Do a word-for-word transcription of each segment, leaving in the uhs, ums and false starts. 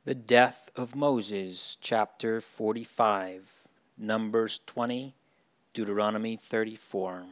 The death of Moses, chapter forty-five, Numbers twenty, Deuteronomy thirty-four.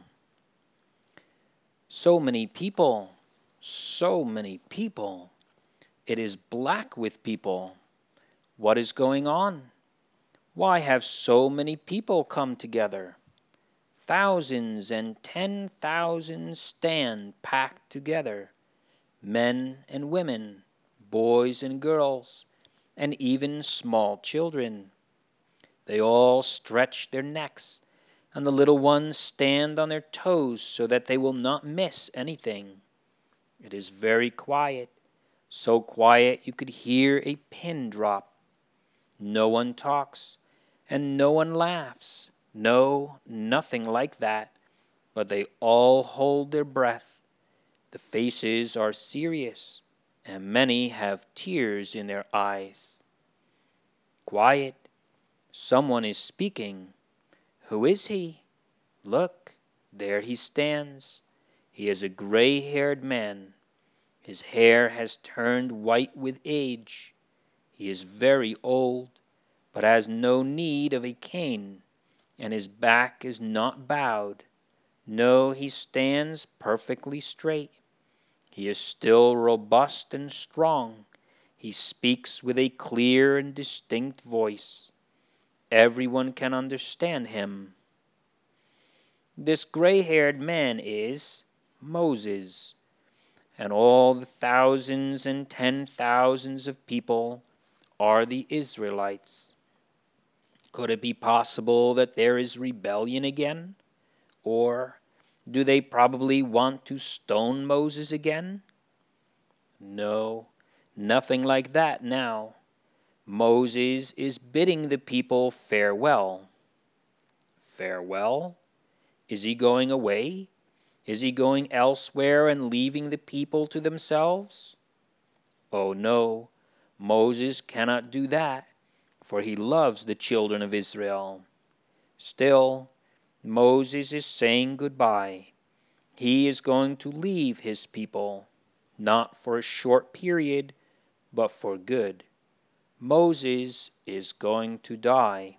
So many people, so many people. It is black with people. What is going on? Why have so many people come together? Thousands and ten thousands stand packed together, men and women, boys and girls, and even small children. They all stretch their necks, and the little ones stand on their toes so that they will not miss anything. It is very quiet, so quiet you could hear a pin drop. No one talks, and no one laughs. No, nothing like that, but they all hold their breath. The faces are serious, and many have tears in their eyes. Quiet. Someone is speaking. Who is he? Look, there he stands. He is a gray-haired man. His hair has turned white with age. He is very old, but has no need of a cane, and his back is not bowed. No, he stands perfectly straight. He is still robust and strong. He speaks with a clear and distinct voice. Everyone can understand him. This gray-haired man is Moses, and all the thousands and ten thousands of people are the Israelites. Could it be possible that there is rebellion again? Or do they probably want to stone Moses again? No, nothing like that now. Moses is bidding the people farewell. Farewell? Is he going away? Is he going elsewhere and leaving the people to themselves? Oh no, Moses cannot do that, for he loves the children of Israel. Still, Moses is saying goodbye. He is going to leave his people, not for a short period, but for good. Moses is going to die.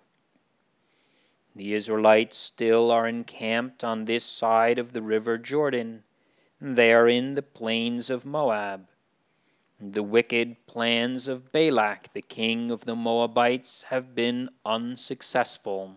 The Israelites still are encamped on this side of the river Jordan. They are in the plains of Moab. The wicked plans of Balak, the king of the Moabites, have been unsuccessful.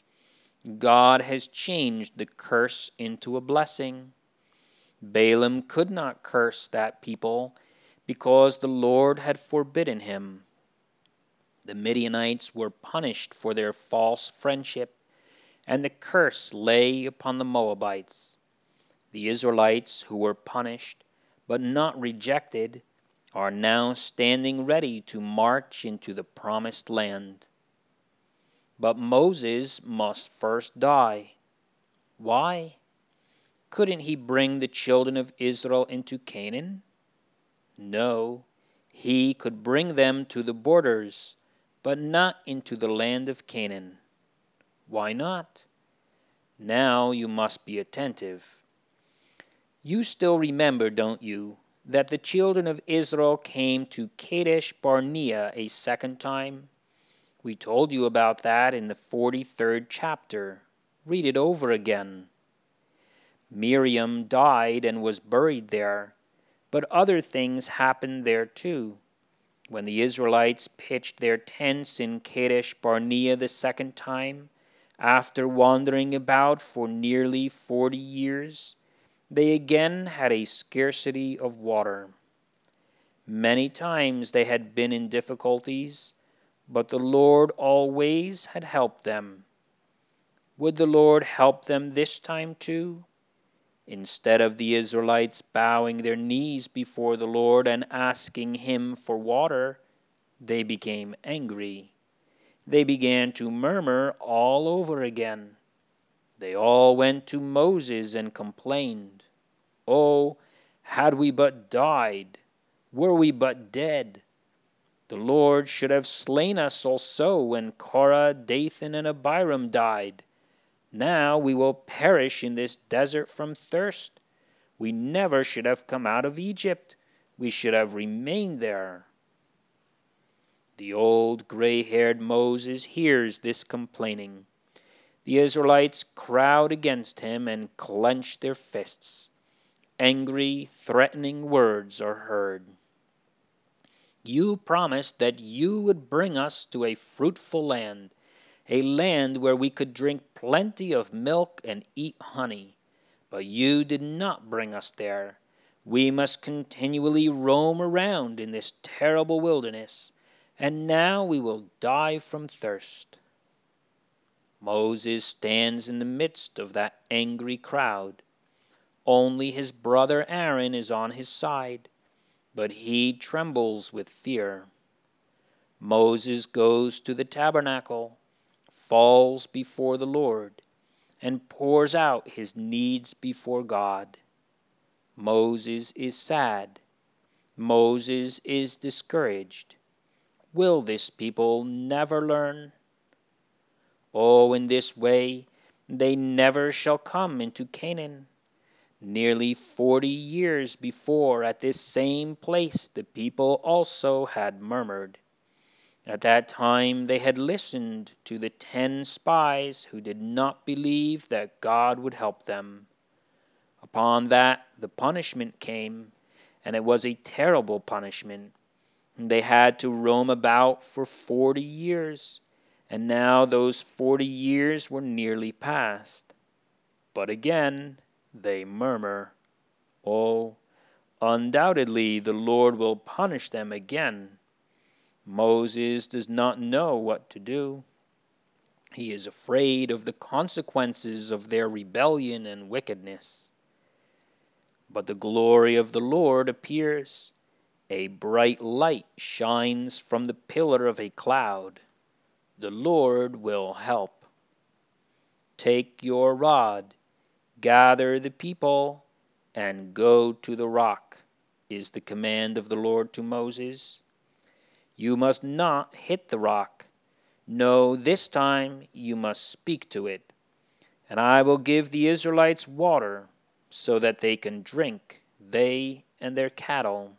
God has changed the curse into a blessing. Balaam could not curse that people because the Lord had forbidden him. The Midianites were punished for their false friendship, and the curse lay upon the Moabites. The Israelites, who were punished but not rejected, are now standing ready to march into the promised land. But Moses must first die. Why? Couldn't he bring the children of Israel into Canaan? No, he could bring them to the borders, but not into the land of Canaan. Why not? Now you must be attentive. You still remember, don't you, that the children of Israel came to Kadesh Barnea a second time? We told you about that in the forty-third chapter. Read it over again. Miriam died and was buried there, but other things happened there too. When the Israelites pitched their tents in Kadesh Barnea the second time, after wandering about for nearly forty years, they again had a scarcity of water. Many times they had been in difficulties, but the Lord always had helped them. Would the Lord help them this time too? Instead of the Israelites bowing their knees before the Lord and asking him for water, they became angry. They began to murmur all over again. They all went to Moses and complained. Oh, had we but died! Were we but dead! The Lord should have slain us also when Korah, Dathan, and Abiram died. Now we will perish in this desert from thirst. We never should have come out of Egypt. We should have remained there. The old gray-haired Moses hears this complaining. The Israelites crowd against him and clench their fists. Angry, threatening words are heard. You promised that you would bring us to a fruitful land, a land where we could drink plenty of milk and eat honey. But you did not bring us there. We must continually roam around in this terrible wilderness, and now we will die from thirst. Moses stands in the midst of that angry crowd. Only his brother Aaron is on his side, but he trembles with fear. Moses goes to the tabernacle, falls before the Lord, and pours out his needs before God. Moses is sad. Moses is discouraged. Will this people never learn? Oh, in this way they never shall come into Canaan. Nearly forty years before, at this same place, the people also had murmured. At that time they had listened to the ten spies who did not believe that God would help them. Upon that the punishment came, and it was a terrible punishment. They had to roam about for forty years, and now those forty years were nearly past. But again they murmur. Oh, undoubtedly the Lord will punish them again. Moses does not know what to do. He is afraid of the consequences of their rebellion and wickedness. But the glory of the Lord appears. A bright light shines from the pillar of a cloud. The Lord will help. Take your rod, gather the people, and go to the rock, is the command of the Lord to Moses. You must not hit the rock. No, this time you must speak to it. And I will give the Israelites water, so that they can drink, they and their cattle.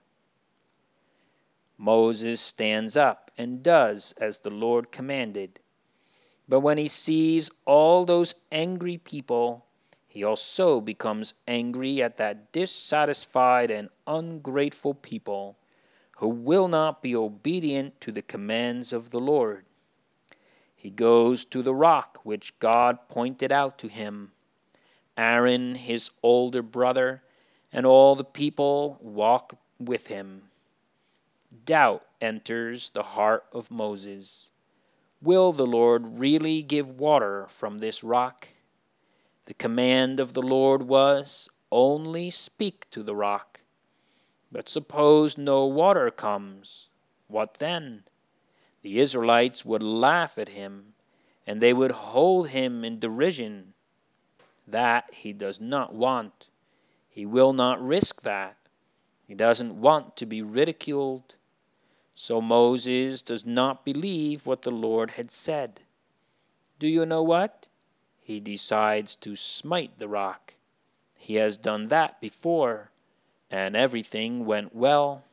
Moses stands up and does as the Lord commanded. But when he sees all those angry people, he also becomes angry at that dissatisfied and ungrateful people who will not be obedient to the commands of the Lord. He goes to the rock which God pointed out to him. Aaron, his older brother, and all the people walk with him. Doubt enters the heart of Moses. Will the Lord really give water from this rock? The command of the Lord was, only speak to the rock. But suppose no water comes, what then? The Israelites would laugh at him, and they would hold him in derision. That he does not want. He will not risk that. He doesn't want to be ridiculed. So Moses does not believe what the Lord had said. Do you know what? He decides to smite the rock. He has done that before, and everything went well.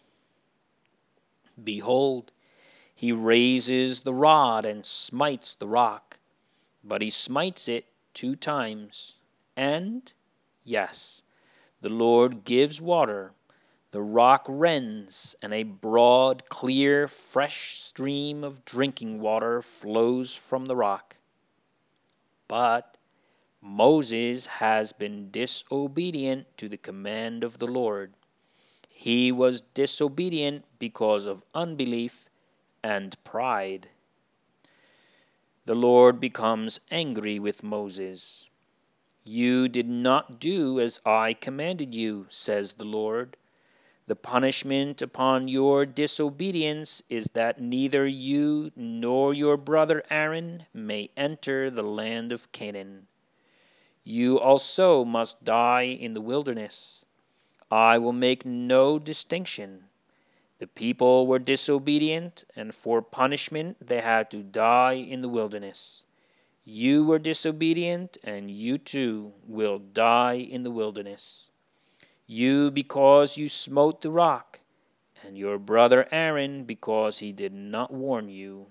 Behold, he raises the rod and smites the rock, but he smites it two times. And, yes, the Lord gives water. The rock rends, and a broad, clear, fresh stream of drinking water flows from the rock. But Moses has been disobedient to the command of the Lord. He was disobedient because of unbelief and pride. The Lord becomes angry with Moses. You did not do as I commanded you, says the Lord. The punishment upon your disobedience is that neither you nor your brother Aaron may enter the land of Canaan. You also must die in the wilderness. I will make no distinction. The people were disobedient, and for punishment they had to die in the wilderness. You were disobedient, and you too will die in the wilderness. You because you smote the rock, and your brother Aaron because he did not warn you."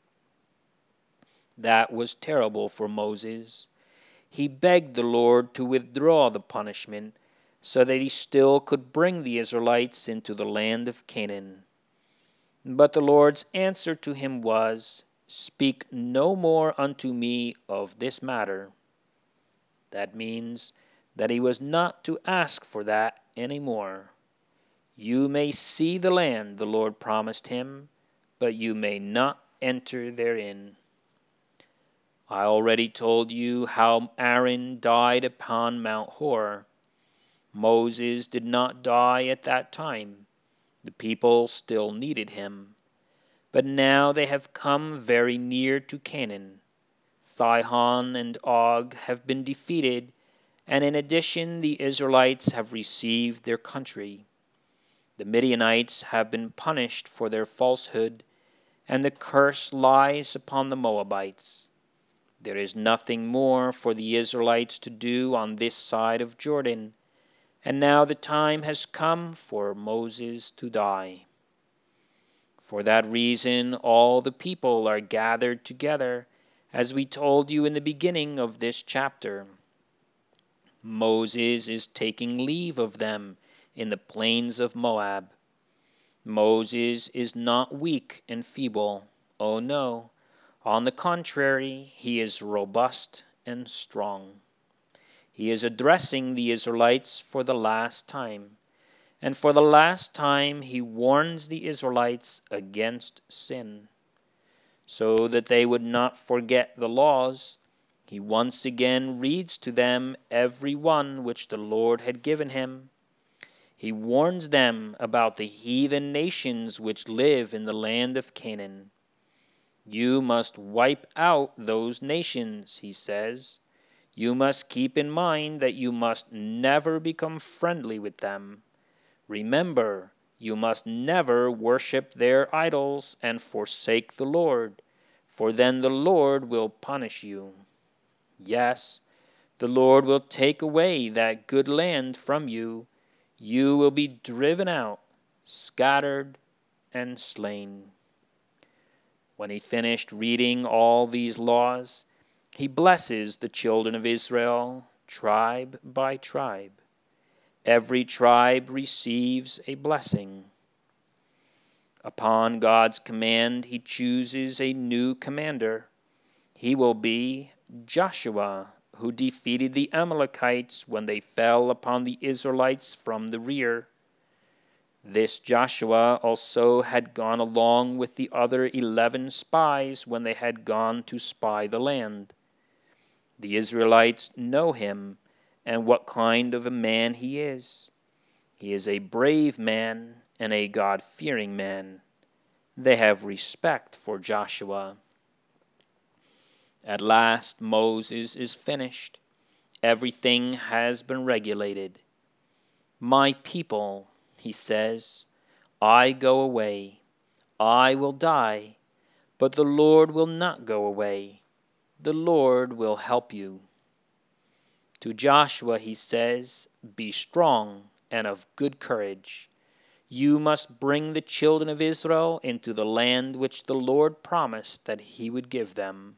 That was terrible for Moses. He begged the Lord to withdraw the punishment so that he still could bring the Israelites into the land of Canaan. But the Lord's answer to him was, "Speak no more unto me of this matter." That means that he was not to ask for that any more. You may see the land the Lord promised him, but you may not enter therein. I already told you how Aaron died upon Mount Hor. Moses did not die at that time. The people still needed him. But now they have come very near to Canaan. Sihon and Og have been defeated, and in addition the Israelites have received their country. The Midianites have been punished for their falsehood, and the curse lies upon the Moabites. There is nothing more for the Israelites to do on this side of Jordan, and now the time has come for Moses to die. For that reason all the people are gathered together, as we told you in the beginning of this chapter. Moses is taking leave of them in the plains of Moab. Moses is not weak and feeble. Oh no. On the contrary, he is robust and strong. He is addressing the Israelites for the last time, and for the last time he warns the Israelites against sin. So that they would not forget the laws, he once again reads to them every one which the Lord had given him. He warns them about the heathen nations which live in the land of Canaan. You must wipe out those nations, he says. You must keep in mind that you must never become friendly with them. Remember, you must never worship their idols and forsake the Lord, for then the Lord will punish you. Yes, the Lord will take away that good land from you. You will be driven out, scattered, and slain. When he finished reading all these laws, he blesses the children of Israel, tribe by tribe. Every tribe receives a blessing. Upon God's command, he chooses a new commander. He will be Joshua, who defeated the Amalekites when they fell upon the Israelites from the rear. This Joshua also had gone along with the other eleven spies when they had gone to spy the land. The Israelites know him and what kind of a man he is. He is a brave man and a God-fearing man. They have respect for Joshua. At last Moses is finished. Everything has been regulated. "My people," he says, "I go away. I will die, but the Lord will not go away. The Lord will help you." To Joshua he says, "Be strong and of good courage. You must bring the children of Israel into the land which the Lord promised that he would give them."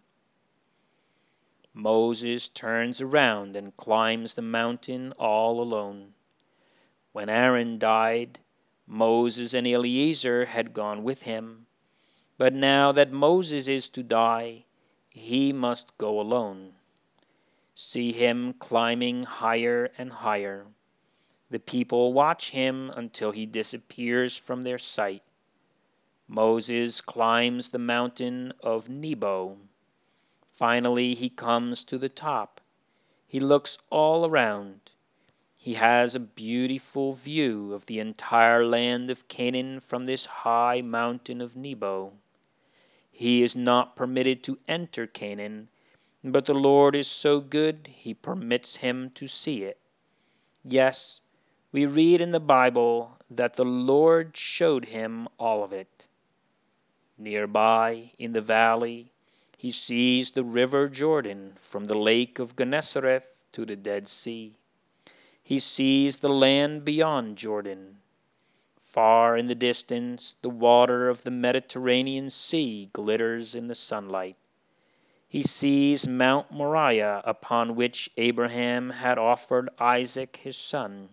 Moses turns around and climbs the mountain all alone. When Aaron died, Moses and Eleazar had gone with him. But now that Moses is to die, he must go alone. See him climbing higher and higher. The people watch him until he disappears from their sight. Moses climbs the mountain of Nebo. Finally he comes to the top. He looks all around. He has a beautiful view of the entire land of Canaan from this high mountain of Nebo. He is not permitted to enter Canaan, but the Lord is so good he permits him to see it. Yes, we read in the Bible that the Lord showed him all of it. Nearby, in the valley, he sees the river Jordan from the lake of Gennesareth to the Dead Sea. He sees the land beyond Jordan. Far in the distance, the water of the Mediterranean Sea glitters in the sunlight. He sees Mount Moriah, upon which Abraham had offered Isaac his son.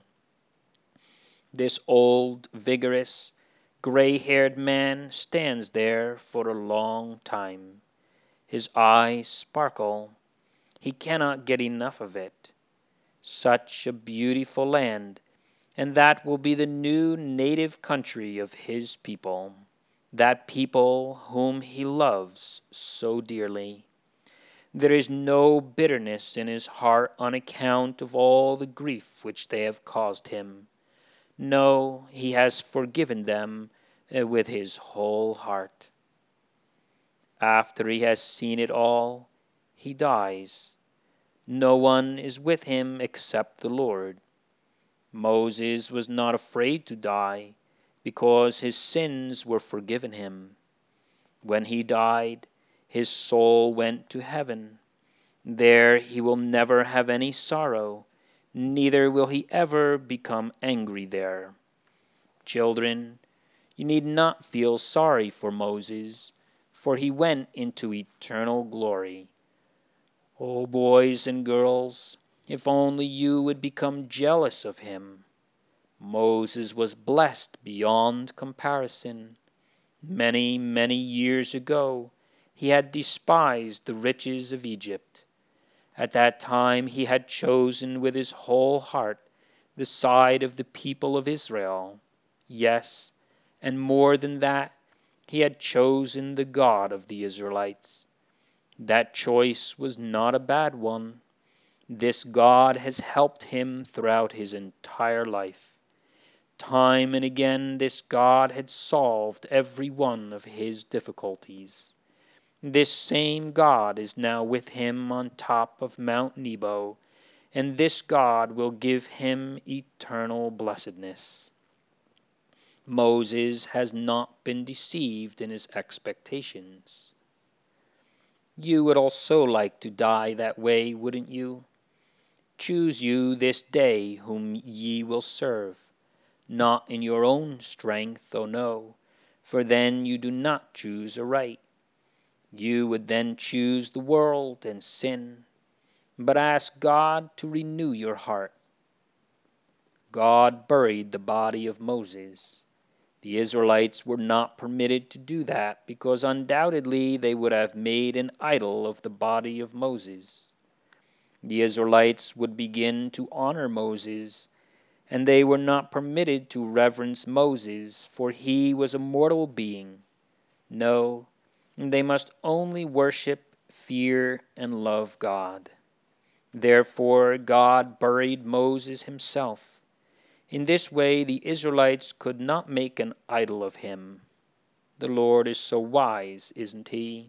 This old, vigorous, gray-haired man stands there for a long time. His eyes sparkle. He cannot get enough of it. Such a beautiful land, and that will be the new native country of his people, that people whom he loves so dearly. There is no bitterness in his heart on account of all the grief which they have caused him. No, he has forgiven them with his whole heart. After he has seen it all, he dies. No one is with him except the Lord. Moses was not afraid to die, because his sins were forgiven him. When he died, his soul went to heaven. There he will never have any sorrow, neither will he ever become angry there. Children, you need not feel sorry for Moses, for he went into eternal glory. Oh, boys and girls, if only you would become jealous of him. Moses was blessed beyond comparison. Many, many years ago, he had despised the riches of Egypt. At that time he had chosen with his whole heart the side of the people of Israel. Yes, and more than that, he had chosen the God of the Israelites. That choice was not a bad one. This God has helped him throughout his entire life. Time and again this God had solved every one of his difficulties. This same God is now with him on top of Mount Nebo, and this God will give him eternal blessedness. Moses has not been deceived in his expectations. You would also like to die that way, wouldn't you? Choose you this day whom ye will serve, not in your own strength, oh no, for then you do not choose aright. You would then choose the world and sin, but ask God to renew your heart. God buried the body of Moses. The Israelites were not permitted to do that because undoubtedly they would have made an idol of the body of Moses. The Israelites would begin to honor Moses, and they were not permitted to reverence Moses, for he was a mortal being. No, they must only worship, fear, and love God. Therefore God buried Moses himself. In this way the Israelites could not make an idol of him. The Lord is so wise, isn't he?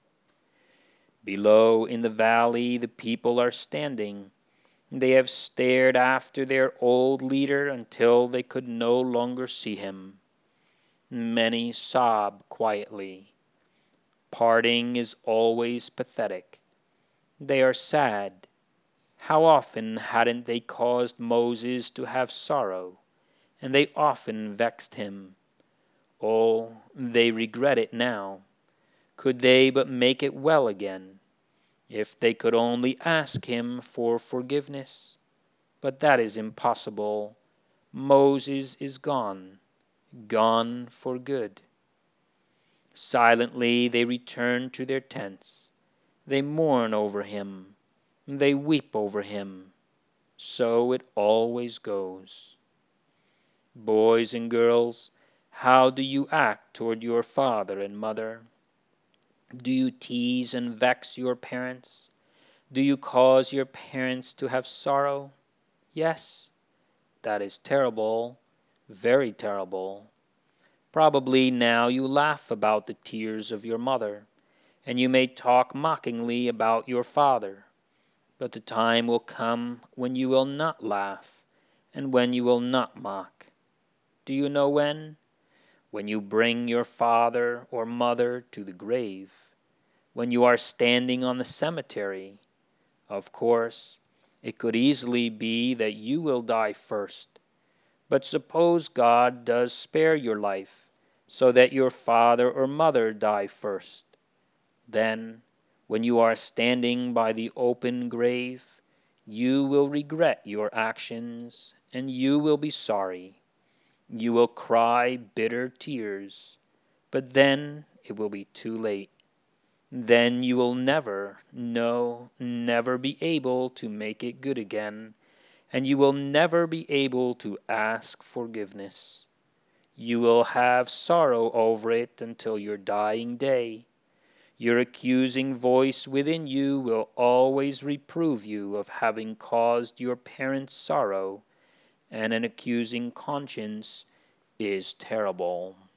Below in the valley the people are standing. They have stared after their old leader until they could no longer see him. Many sob quietly. Parting is always pathetic. They are sad. How often hadn't they caused Moses to have sorrow, and they often vexed him. Oh, they regret it now. Could they but make it well again, if they could only ask him for forgiveness. But that is impossible. Moses is gone, gone for good. Silently they return to their tents. They mourn over him. They weep over him. So it always goes. Boys and girls, how do you act toward your father and mother? Do you tease and vex your parents? Do you cause your parents to have sorrow? Yes, that is terrible, very terrible. Probably now you laugh about the tears of your mother, and you may talk mockingly about your father. But the time will come when you will not laugh, and when you will not mock. Do you know when? When you bring your father or mother to the grave. When you are standing on the cemetery. Of course, it could easily be that you will die first. But suppose God does spare your life, so that your father or mother die first. Then, when you are standing by the open grave, you will regret your actions, and you will be sorry. You will cry bitter tears, but then it will be too late. Then you will never, no, never be able to make it good again, and you will never be able to ask forgiveness. You will have sorrow over it until your dying day. Your accusing voice within you will always reprove you of having caused your parents sorrow, and an accusing conscience is terrible.